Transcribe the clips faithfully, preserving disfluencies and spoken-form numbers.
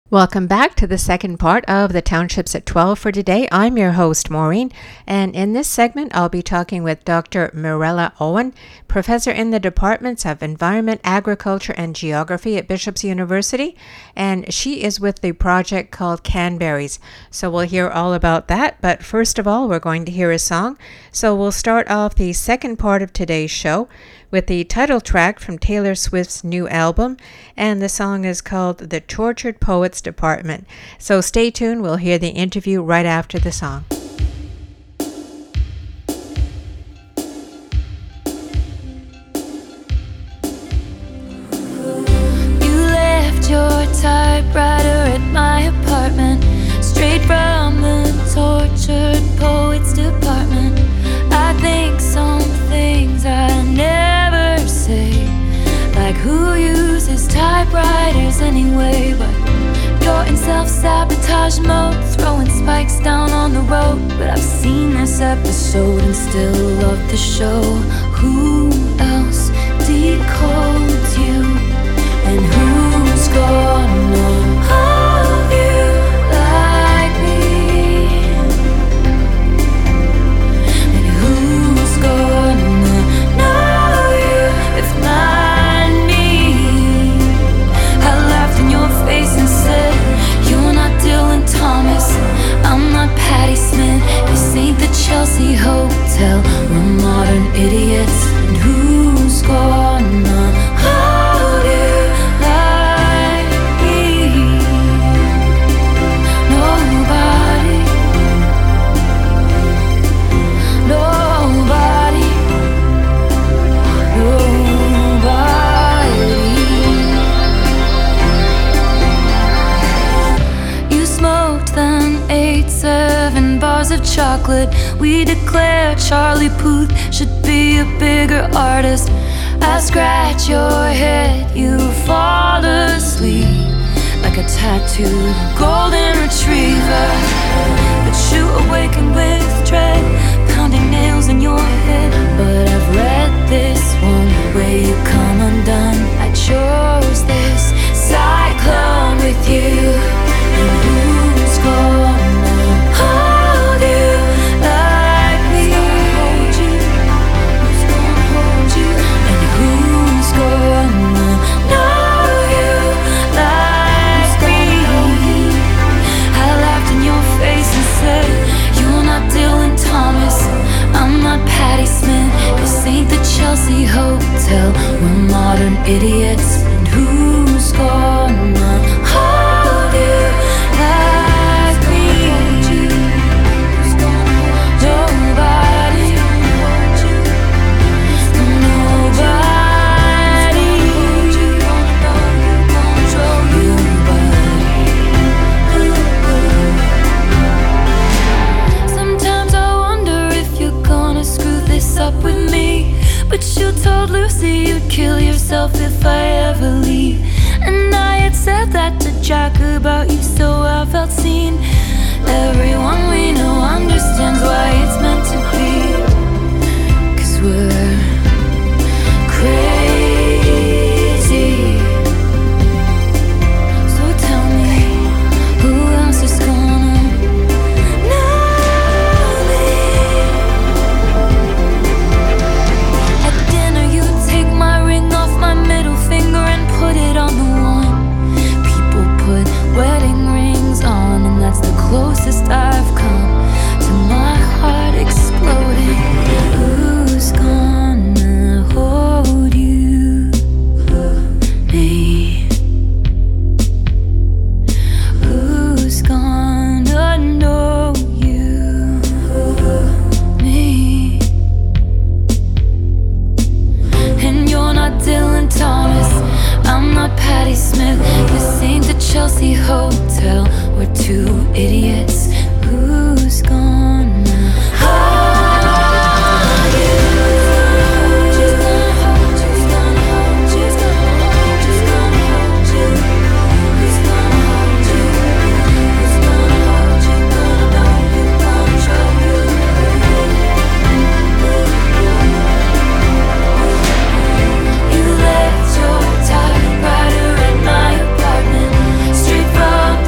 Welcome back to the second part of the Townships at twelve for today. I'm your host, Maureen, and in this segment, I'll be talking with Doctor Mirella Owen, professor in the departments of Environment, Agriculture, and Geography at Bishop's University, and she is with the project called Canberries. So we'll hear all about that, but first of all, we're going to hear a song. So we'll start off the second part of today's show with the title track from Taylor Swift's new album, and the song is called The Tortured Poets Department. So stay tuned, we'll hear the interview right after the song. You left your typewriter at my apartment, straight from the Tortured Poets Department. I think some things I never say, like who uses typewriters anyway, but you're in self-sabotage mode, throwing spikes down on the road. But I've seen this episode and still love the show. Who else decodes you? And who's gonna hold you like me? And who's gonna know you if not me? I laughed in your face and said, you're not Dylan Thomas, I'm not Patti Smith. This ain't the Chelsea Hotel, we're modern idiots. And who's gonna hold you like me? Nobody. Nobody. Nobody. You smoked, then ate seven bars of chocolate. We declare Charlie Puth should be a bigger artist. I scratch your head, you fall asleep like a tattooed golden retriever. But you awaken with dread, pounding nails in your head. But I've read this one where you come undone. I chose this cyclone with you. And who's gonna hold you like me? Who's gonna hold you? And who's gonna know you like me? I laughed in your face and said, you're not Dylan Thomas, I'm not Patti Smith. This ain't the Chelsea Hotel, we're modern idiots. And who's gonna hold you like me? Who's gonna hold you? Nobody. Nobody. Sometimes I wonder if you're gonna screw this up with me. But you told Lucy you'd kill yourself if I ever leave. And I had said that to Jack about you, so I felt seen. Everyone we know understands why it's meant to be. 'Cause we're crazy. So tell me, who else is gonna know me? At dinner you take my ring off my middle finger and put it on the one. People put wedding rings on, and that's the closest I've come to my heart exploding. Who's gonna hold you? Me. Who's gonna know you? Me. And you're not Dylan Thomas, I'm not Patti Smith. This ain't the Chelsea Hotel, we're two idiots. Who's gonna hold you? Who's gonna hold you? Who's gonna hold you? Who's gonna hold you? Who's gonna hold you? Who's gonna hold you? Gonna know you, gonna show you. You left your typewriter at my apartment, straight from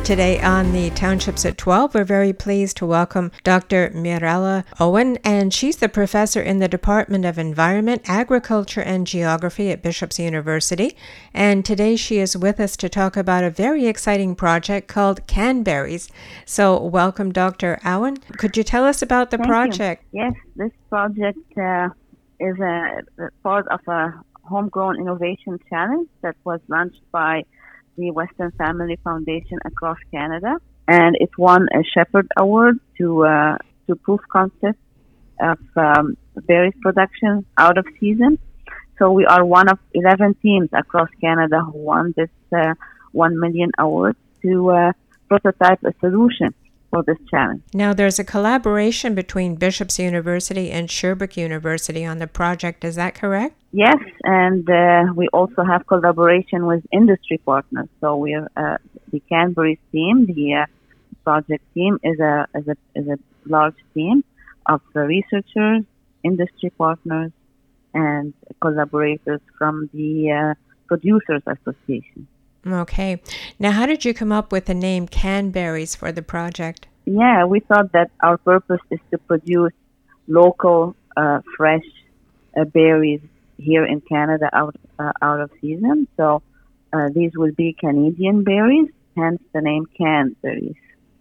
Today on the Townships at twelve, we're very pleased to welcome Doctor Mirella Owen, and she's the professor in the Department of Environment, Agriculture, and Geography at Bishop's University. And today she is with us to talk about a very exciting project called Canberries. So welcome, Doctor Owen. Could you tell us about the Thank project? You. Yes, this project uh, is a, a part of a homegrown innovation challenge that was launched by the Western Family Foundation across Canada, and it won a Shepherd Award to uh, to proof concept of um, berries production out of season. So we are one of eleven teams across Canada who won this uh, one million award to uh, prototype a solution for this challenge. Now, there's a collaboration between Bishop's University and Sherbrooke University on the project. Is that correct? Yes, and uh, we also have collaboration with industry partners. So we're uh, the Canberries team, the uh, project team, is a is a is a large team of uh, researchers, industry partners, and collaborators from the uh, Producers Association. Okay. Now, how did you come up with the name Canberries for the project? Yeah, we thought that our purpose is to produce local, uh, fresh uh, berries here in Canada out uh, out of season. So uh, these will be Canadian berries, hence the name Canberries.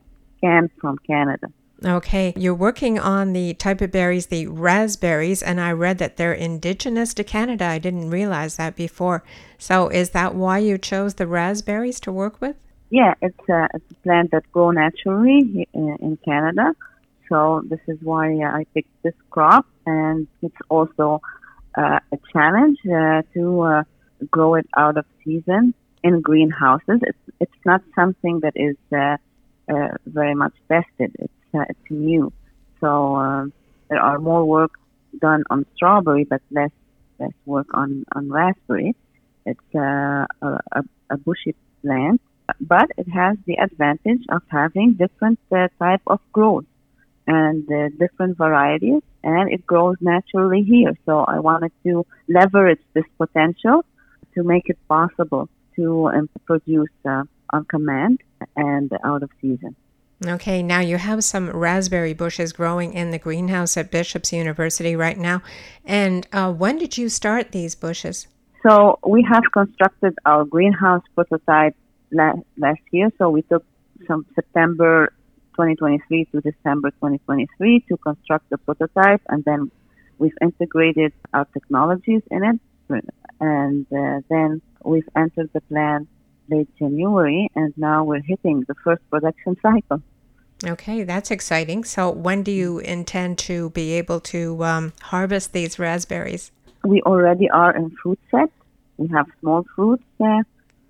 Can from Canada. Okay. You're working on the type of berries, the raspberries, and I read that they're indigenous to Canada. I didn't realize that before. So is that why you chose the raspberries to work with? Yeah, it's a, it's a plant that grows naturally in, in Canada. So this is why I picked this crop, and it's also uh, a challenge uh, to uh, grow it out of season in greenhouses. It's, it's not something that is uh, uh, very much tested. It's Uh, it's new, so uh, there are more work done on strawberry, but less less work on, on raspberry. It's uh, a, a, a bushy plant, but it has the advantage of having different uh, type of growth and uh, different varieties, and it grows naturally here. So I wanted to leverage this potential to make it possible to um, produce uh, on command and out of season. Okay, now you have some raspberry bushes growing in the greenhouse at Bishop's University right now. And uh, when did you start these bushes? So we have constructed our greenhouse prototype la- last year. So we took from September twenty twenty-three to December twenty twenty-three to construct the prototype, and then we've integrated our technologies in it. And uh, then we've entered the plant late January, and now we're hitting the first production cycle. Okay, that's exciting. So when do you intend to be able to um, harvest these raspberries? We already are in fruit set. We have small fruits uh,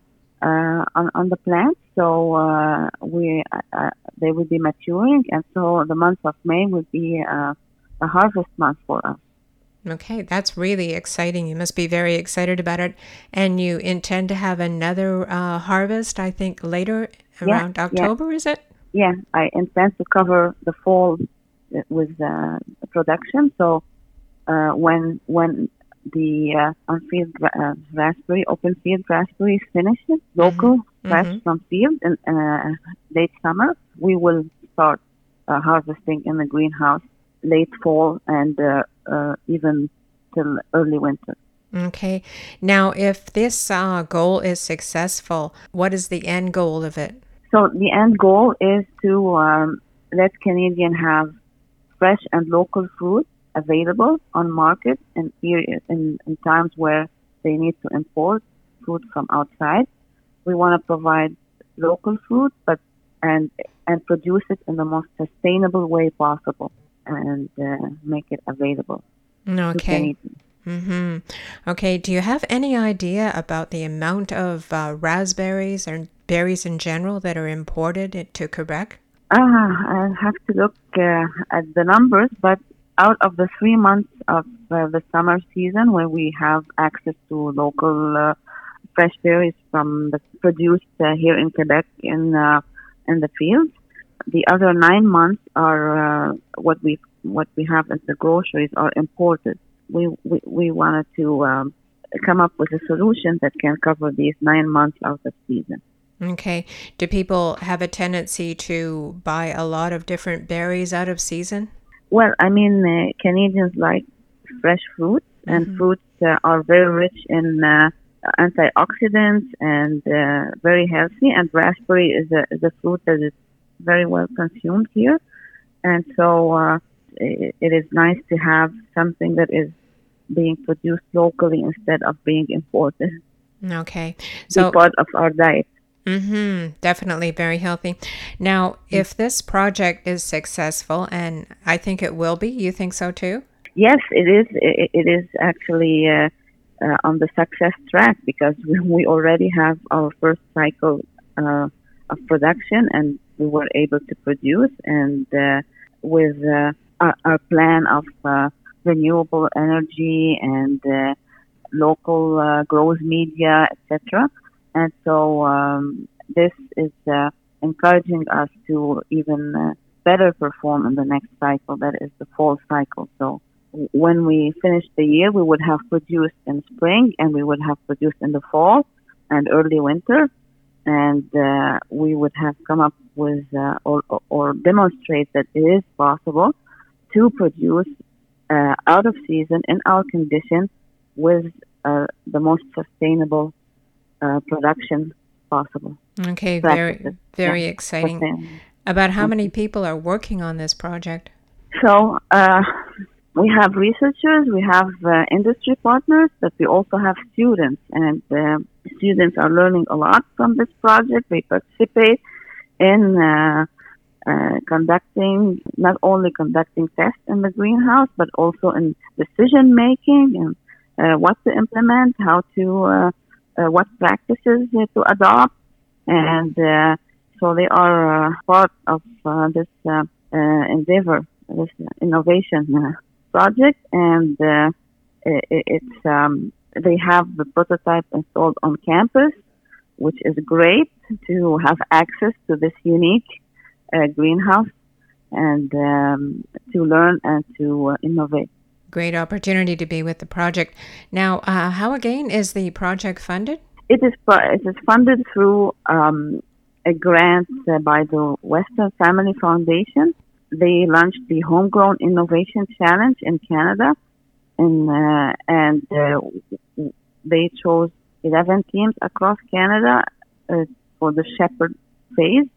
uh, on, on the plant, so uh, we uh, they will be maturing, and so the month of May will be uh, a harvest month for us. Okay, that's really exciting. You must be very excited about it. And you intend to have another uh, harvest, I think, later around yeah, October, yeah. is it? Yeah, I intend to cover the fall with uh, production. So uh, when when the uh, on-field uh, raspberry, open-field raspberry is finished, local, mm-hmm. fresh mm-hmm. from field in uh, late summer, we will start uh, harvesting in the greenhouse late fall and uh, uh, even till early winter. Okay. Now, if this uh, goal is successful, what is the end goal of it? So the end goal is to um, let Canadians have fresh and local fruit available on market in, in, in times where they need to import fruit from outside. We want to provide local fruit, but and and produce it in the most sustainable way possible, and uh, make it available. Okay. Mm-hmm. Okay. Do you have any idea about the amount of uh, raspberries or berries in general that are imported to Quebec? Uh, I have to look uh, at the numbers, but out of the three months of uh, the summer season where we have access to local uh, fresh berries from the produced uh, here in Quebec in uh, in the fields, the other nine months are uh, what we what we have as the groceries are imported. We we, we wanted to um, come up with a solution that can cover these nine months out of season. Okay. Do people have a tendency to buy a lot of different berries out of season? Well, I mean, uh, Canadians like fresh fruits, and Mm-hmm. fruits uh, are very rich in uh, antioxidants and uh, very healthy. And raspberry is a, is a fruit that is very well consumed here. And so uh, it, it is nice to have something that is being produced locally instead of being imported. Okay. Be So, part of our diet. mm-hmm, definitely very healthy. Now, if this project is successful, and I think it will be, you think so too? Yes, it is. It, it is actually uh, uh, on the success track because we, we already have our first cycle uh, of production, and we were able to produce. And uh, with uh, our, our plan of uh, renewable energy and uh, local uh, growth media, et cetera. And so um, this is uh, encouraging us to even uh, better perform in the next cycle, that is the fall cycle. So when we finish the year, we would have produced in spring, and we would have produced in the fall and early winter, and uh, we would have come up with uh, or, or demonstrate that it is possible to produce uh, out of season in our conditions with uh, the most sustainable uh, production possible. Okay, Practices. very, very Yeah, exciting. sustainable. About how many people are working on this project? So uh, we have researchers, we have uh, industry partners, but we also have students, and uh, students are learning a lot from this project. They participate in uh, uh, conducting, not only conducting tests in the greenhouse, but also in decision making and uh, what to implement, how to, uh, uh, what practices uh, to adopt, and uh, so they are uh, part of uh, this uh, uh, endeavor, this innovation uh, project, and uh, it, it's um, they have the prototype installed on campus, which is great to have access to this unique uh, greenhouse and um, to learn and to uh, innovate. Great opportunity to be with the project. Now, uh, how again is the project funded? It is it is funded through um, a grant uh, by the Western Family Foundation. They launched the Homegrown Innovation Challenge in Canada, and uh, and uh, they chose eleven teams across Canada uh, for the Shepherd phase.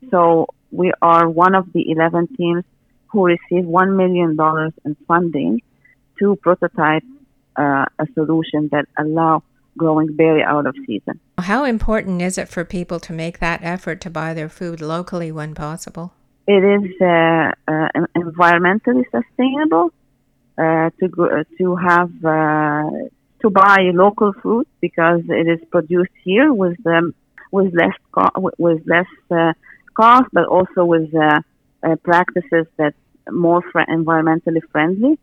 So we are one of the eleven teams who received one million dollars in funding to prototype uh, a solution that allow growing berry out of season. How important is it for people to make that effort to buy their food locally when possible? It is uh, uh, environmentally sustainable uh, to go, to have uh, to buy local fruit because it is produced here with um, with less co- with less uh, cost, but also with uh, uh, practices that more fr- environmentally friendly,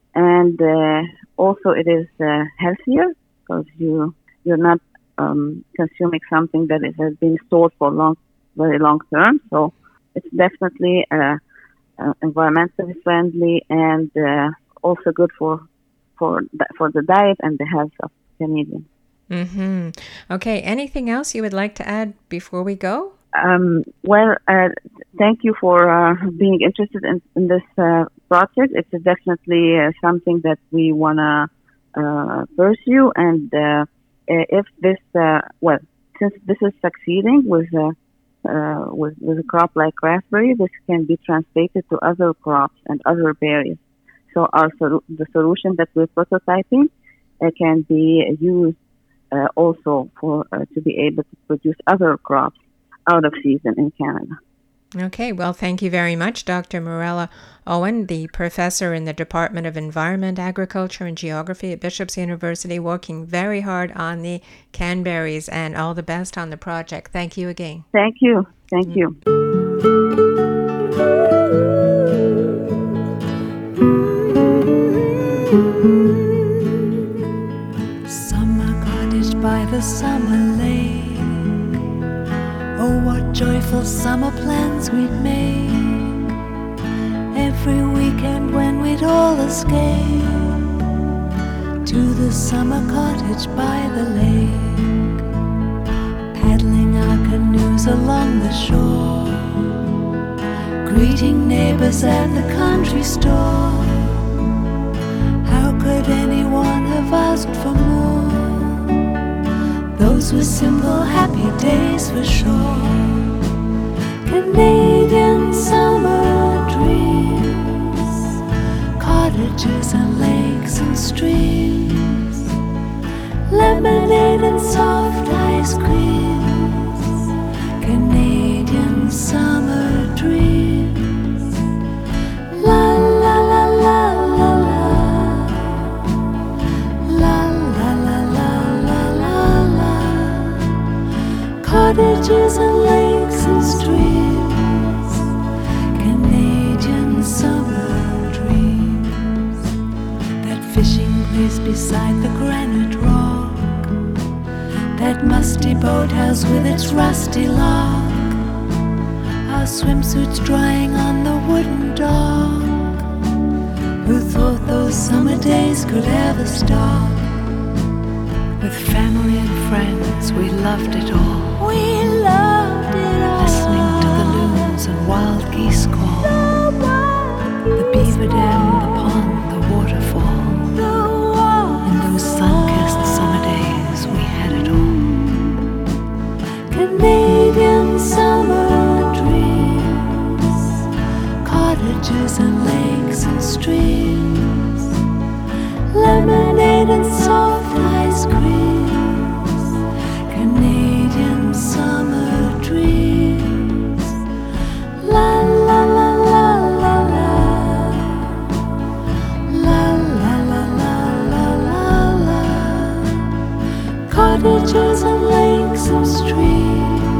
and uh, also it is uh, healthier because you you're not um, consuming something that is, has been stored for long, very long term. So it's definitely uh, uh, environmentally friendly and uh, also good for for for the diet and the health of Canadians. Mm-hmm. Okay. Anything else you would like to add before we go? Um, well, uh, thank you for uh, being interested in, in this uh, project. It's definitely uh, something that we want to uh, pursue. And uh, if this, uh, well, since this is succeeding with, uh, uh, with with a crop like raspberry, this can be translated to other crops and other berries. So our sol- the solution that we're prototyping uh, can be used uh, also for uh, to be able to produce other crops out of season in Canada. Okay, well, thank you very much, Doctor Mirella Owen, the professor in the Department of Environment, Agriculture and Geography at Bishop's University, working very hard on the canberries, and all the best on the project. Thank you again. Thank you. Thank you. Summer cottage by the summer lake. Oh, what joyful summer plans we'd make. Every weekend when we'd all escape to the summer cottage by the lake, paddling our canoe along the shore, greeting neighbors at the country store. How could anyone have asked for more? Those were simple, happy days for sure. Canadian summer dreams, cottages and lakes and streams, lemonade and soft ice creams. Canadian summer dreams. La la la la la la. La la la la la la la. Cottages and lakes and streams. Canadian summer dreams. That fishing place beside the granite rock, that musty boathouse with its rusty lock, our swimsuits drying on the wooden dock. Who thought those summer days could ever stop? With family and friends, we loved it all. We loved it all. Listening to the loons and wild geese call, the beaver dam, the pond, the waterfall. In those sun-kissed summer days, we had it all. Canadian summer dreams, cottages and lakes and streams, lemonade and soft ice creams. Canadian summer dreams. La la la la la la. La la la la la la la. Cottages and lakes and streams.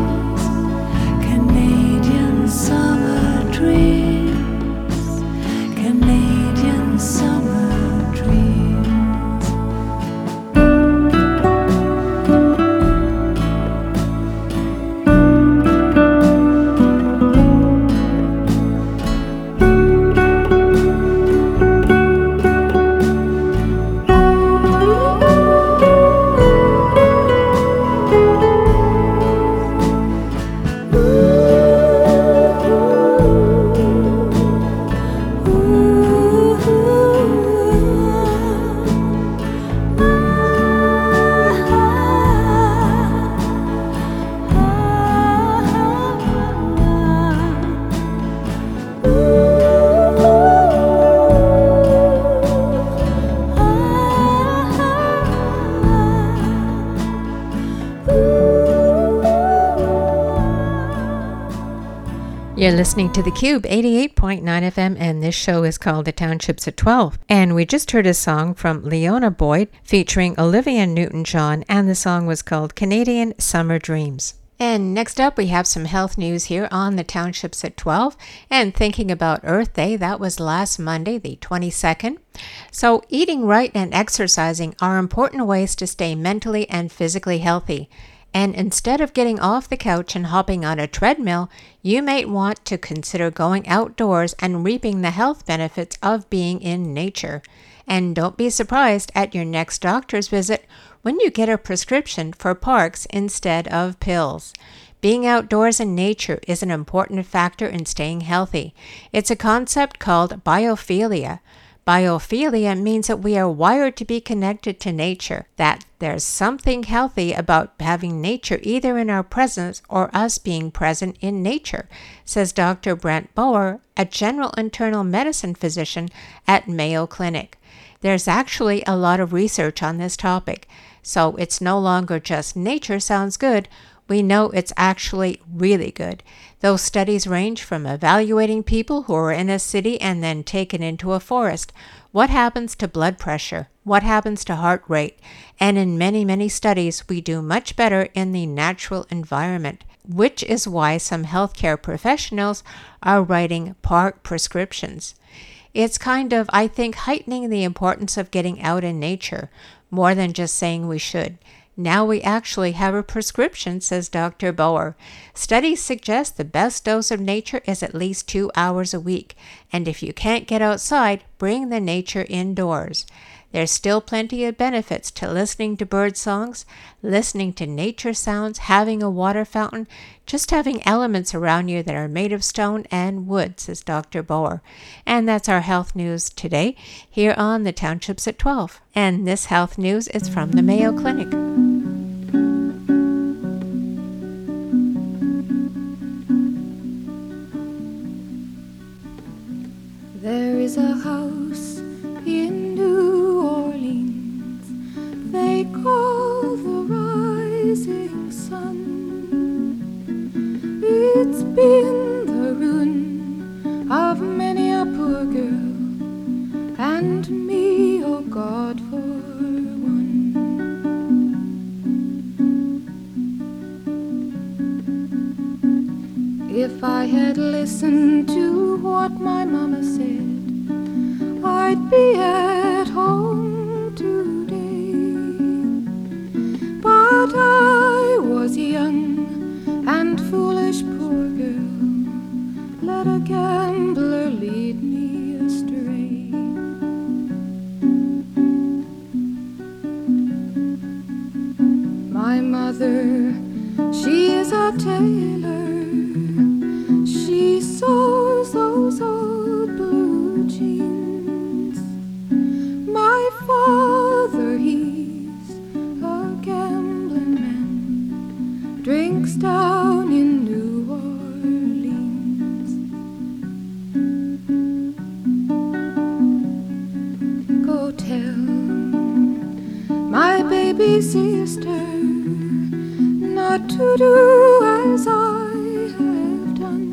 Canadian summer dreams. Canadian summer dreams. You're listening to theCUBE eighty-eight point nine F M, and this show is called The Townships at twelve. And we just heard a song from Leona Boyd featuring Olivia Newton-John, and the song was called Canadian Summer Dreams. And next up, we have some health news here on The Townships at twelve. And thinking about Earth Day, that was last Monday, the twenty-second. So eating right and exercising are important ways to stay mentally and physically healthy. And instead of getting off the couch and hopping on a treadmill, you might want to consider going outdoors and reaping the health benefits of being in nature. And don't be surprised at your next doctor's visit when you get a prescription for parks instead of pills. Being outdoors in nature is an important factor in staying healthy. It's a concept called biophilia. Biophilia means that we are wired to be connected to nature, that there's something healthy about having nature either in our presence or us being present in nature, says Doctor Brent Bower, a general internal medicine physician at Mayo Clinic. There's actually a lot of research on this topic, so it's no longer just nature sounds good. We know it's actually really good. Those studies range from evaluating people who are in a city and then taken into a forest. What happens to blood pressure? What happens to heart rate? And in many, many studies, we do much better in the natural environment, which is why some healthcare professionals are writing park prescriptions. It's kind of, I think, heightening the importance of getting out in nature, more than just saying we should. Now we actually have a prescription, says Doctor Bower. Studies suggest the best dose of nature is at least two hours a week, and if you can't get outside, bring the nature indoors. There's still plenty of benefits to listening to bird songs, listening to nature sounds, having a water fountain, just having elements around you that are made of stone and wood, says Doctor Boer. And that's our health news today here on the Townships at twelve. And this health news is from the Mayo Clinic. There is a house in New Orleans they call the Rising Sun. It's been the ruin of many a poor girl, and me, oh God, for one. If I had listened to what my mama said, I'd be at home today. But I was young and foolish, poor girl, let a gambler lead me astray. My mother, she is a tailor. She sews those old blue jeans. My father, he's a gambling man, drinks down in New Orleans. Go tell my baby sister not to do as I have done.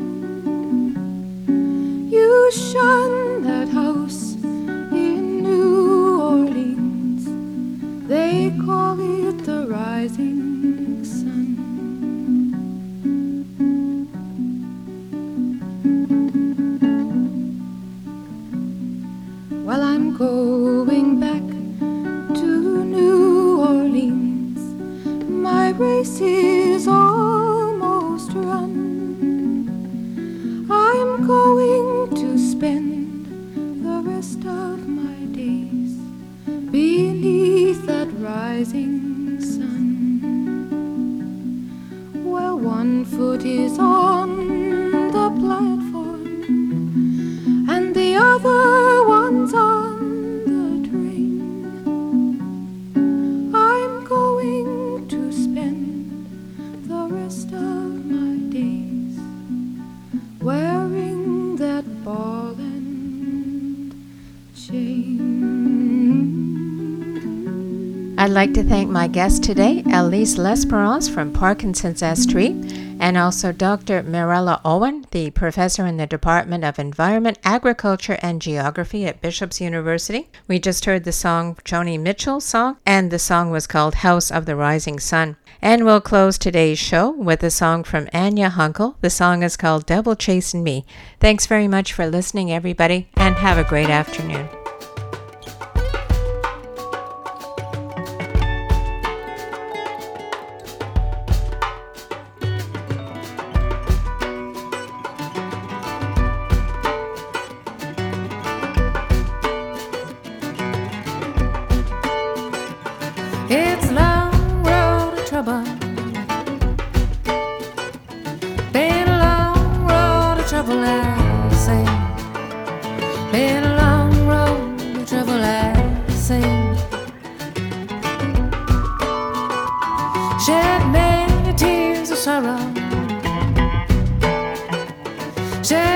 You shun that house in New Orleans, they call it the Rising Sun. Well, I'm going back to New Orleans, my race is almost run. I'm going to spend the rest of my days beneath that rising sun. Well, one foot is on the platform and the other one's on the train. I'm going to spend the rest of my days wearing that ball and chain. I'd like to thank my guest today, Elise L'Esperance from Parkinson's Street, and also Doctor Mirella Owen, the professor in the Department of Environment, Agriculture, and Geography at Bishop's University. We just heard the song Joni Mitchell's song, and the song was called House of the Rising Sun. And we'll close today's show with a song from Anya Hunkel. The song is called Devil Chasing Me. Thanks very much for listening, everybody, and have a great afternoon. It's a long road of trouble. Been a long road of trouble, I say. Been a long road of trouble, I say. Shed many tears of sorrow. Shed